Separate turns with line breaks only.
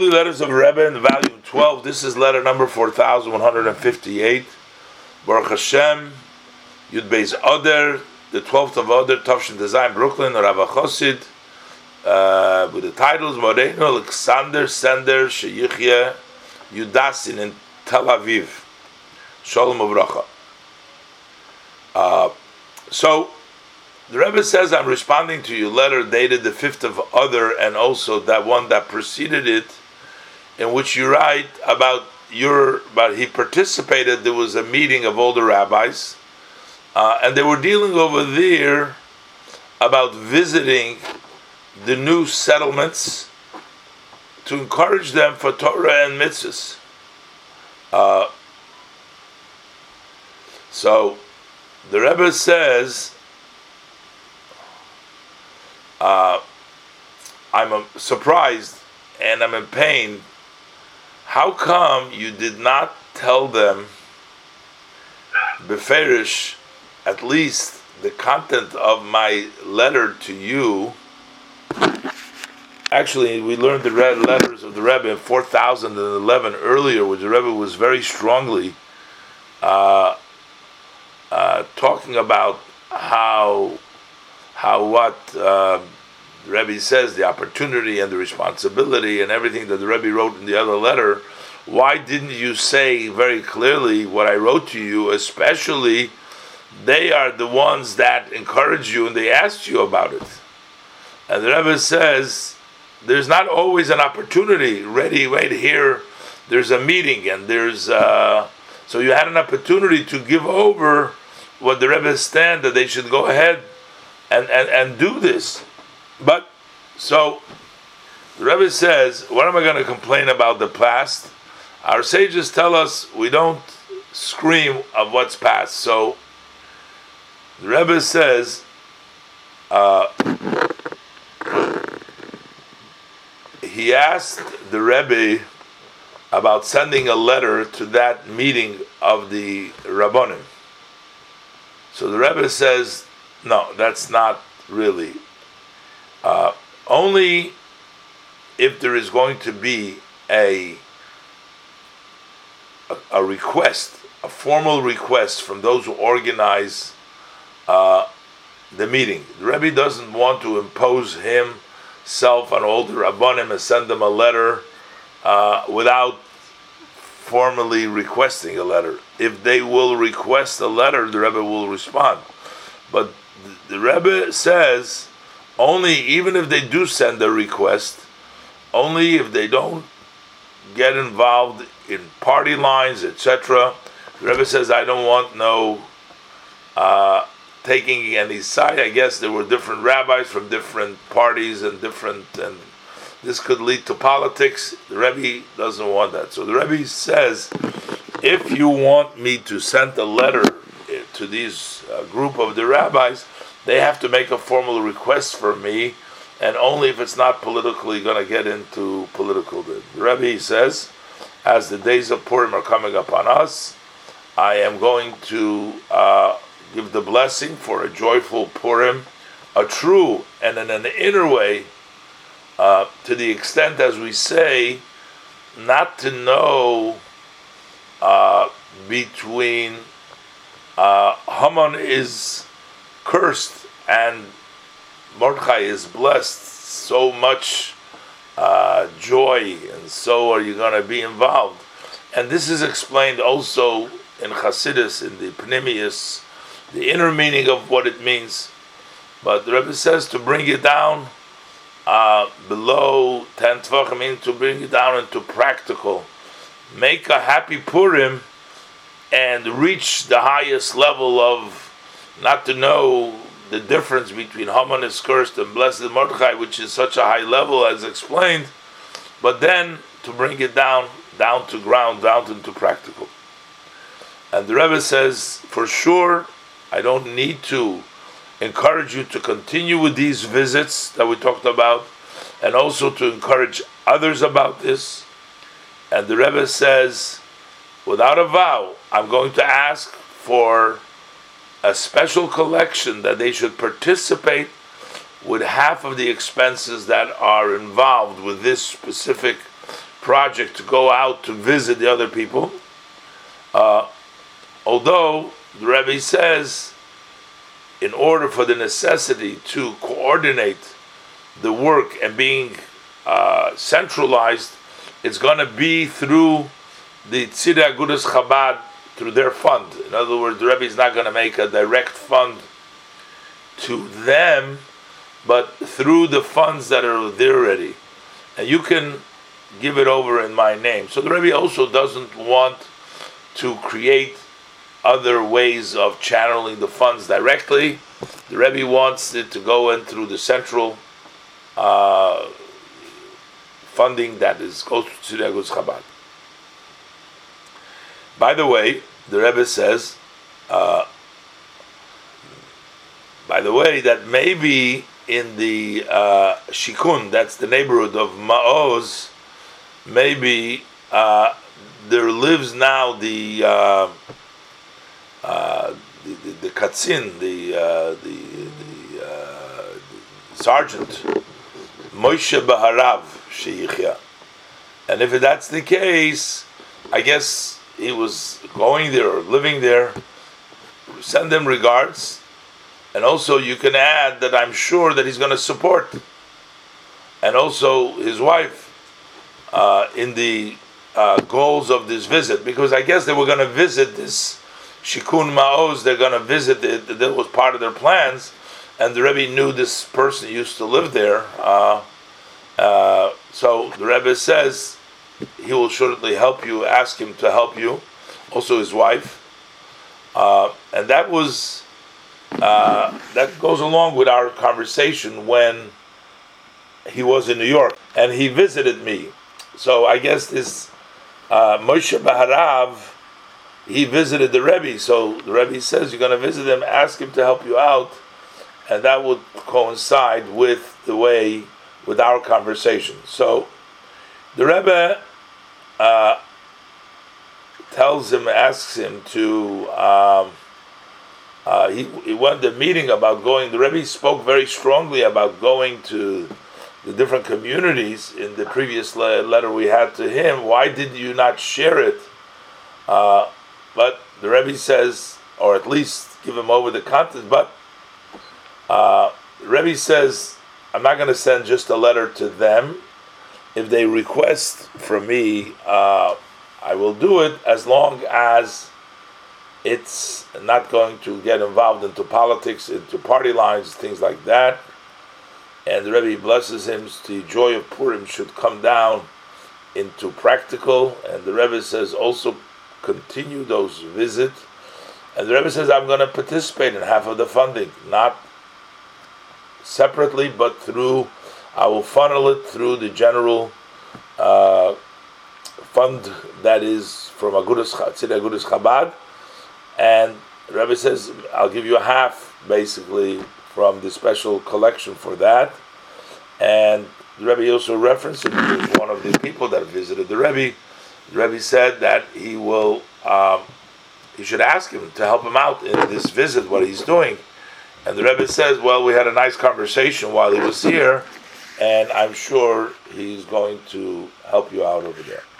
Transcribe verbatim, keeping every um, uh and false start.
Holy Letters of Rebbe in volume twelve. This is letter number four thousand one hundred fifty-eight. Baruch Hashem, Yud Beis Oder, the twelfth of Oder, Tavshin Design, Brooklyn, Rav Chosid, uh, with the titles Moreinu Alexander Sender Sheyichye Yudasin in Tel Aviv. Shalom Uvracha. Uh, so, the Rebbe says, I'm responding to your letter dated the fifth of Adar, and also that one that preceded it, in which you write about your, but he participated, there was a meeting of all the rabbis, uh, and they were dealing over there about visiting the new settlements to encourage them for Torah and mitzvahs. Uh, so, the Rebbe says, Uh, I'm uh, surprised and I'm in pain. How come you did not tell them, beferish, at least the content of my letter to you? Actually, we learned the red letters of the Rebbe in four thousand eleven earlier, which the Rebbe was very strongly uh, uh, talking about how how what uh, the Rebbe says, the opportunity and the responsibility and everything that the Rebbe wrote in the other letter. Why didn't you say very clearly what I wrote to you? Especially, they are the ones that encourage you and they asked you about it. And the Rebbe says, there's not always an opportunity. Ready, wait, here, there's a meeting and there's, uh, so you had an opportunity to give over what the Rebbe stand, that they should go ahead And, and and do this. But, so, the Rebbe says, what am I going to complain about the past? Our sages tell us we don't scream of what's past. So, the Rebbe says, uh, he asked the Rebbe about sending a letter to that meeting of the Rabbonim. So the Rebbe says, no, that's not really. Uh, only if there is going to be a, a a request, a formal request from those who organize uh, the meeting. The Rebbe doesn't want to impose himself on all the Rabbanim and send them a letter uh, without formally requesting a letter. If they will request a letter, the Rebbe will respond. But the Rebbe says, only, even if they do send a request, only if they don't get involved in party lines, et cetera. The Rebbe says, I don't want no uh, taking any side. I guess there were different rabbis from different parties and different, and this could lead to politics. The Rebbe doesn't want that. So the Rebbe says, if you want me to send a letter to these uh, group of the rabbis, they have to make a formal request for me, and only if it's not politically going to get into political. The Rebbe says, as the days of Purim are coming upon us, I am going to uh, give the blessing for a joyful Purim, a true and in an inner way, uh, to the extent, as we say, not to know uh, between uh, Haman is cursed and Mordechai is blessed, so much uh, joy, and so are you going to be involved. And this is explained also in Chassidus, in the Pnimius, the inner meaning of what it means. But the Rebbe says to bring it down uh, below ten Tvachim, meaning to bring it down into practical. Make a happy Purim and reach the highest level of not to know the difference between Haman is cursed and blessed Mordechai, which is such a high level as explained, but then to bring it down, down to ground, down into practical. And the Rebbe says, for sure, I don't need to encourage you to continue with these visits that we talked about, and also to encourage others about this. And the Rebbe says, without a vow, I'm going to ask for a special collection that they should participate with half of the expenses that are involved with this specific project to go out to visit the other people. Uh, although the Rebbe says, in order for the necessity to coordinate the work and being uh, centralized, it's going to be through the Tzidei Agudas Chabad, through their fund. In other words, the Rebbe is not going to make a direct fund to them, but through the funds that are there already. And you can give it over in my name. So the Rebbe also doesn't want to create other ways of channeling the funds directly. The Rebbe wants it to go in through the central uh, funding that is goes to Tzidei Agudas Chabad. By the way, the Rebbe says, uh, by the way, that maybe in the uh, Shikun, that's the neighborhood of Maoz, maybe uh, there lives now the uh, uh, the, the, the Katzin, the uh, the, the, uh, the sergeant, Moshe Baharav Sheikhya. And if that's the case, I guess he was going there or living there. Send them regards. And also you can add that I'm sure that he's going to support. And also his wife uh, in the uh, goals of this visit. Because I guess they were going to visit this Shikun Maoz. They're going to visit it. That was part of their plans. And the Rebbe knew this person used to live there. Uh, uh, so the Rebbe says, he will shortly help you, ask him to help you, also his wife. Uh, and that was, uh, that goes along with our conversation when he was in New York and he visited me. So I guess this uh, Moshe Baharav, he visited the Rebbe. So the Rebbe says, you're going to visit him, ask him to help you out. And that would coincide with the way, with our conversation. So the Rebbe Uh, tells him, asks him to. Um, uh, he he went to the meeting about going. The Rebbe spoke very strongly about going to the different communities in the previous le- letter we had to him. Why did you not share it? Uh, but the Rebbe says, or at least give him over the content. But uh, the Rebbe says, I'm not going to send just a letter to them. If they request from me, uh, I will do it as long as it's not going to get involved into politics, into party lines, things like that. And the Rebbe blesses him, the joy of Purim should come down into practical. And the Rebbe says also continue those visits. And the Rebbe says, I'm going to participate in half of the funding, not separately, but through, I will funnel it through the general uh, fund that is from Agudas Tzidei Agudas Chabad, and the Rebbe says, I'll give you a half, basically, from the special collection for that. And the Rebbe also referenced it to one of the people that visited the Rebbe. The Rebbe said that he will, um, he should ask him to help him out in this visit, what he's doing. And the Rebbe says, well, we had a nice conversation while he was here, and I'm sure he's going to help you out over there.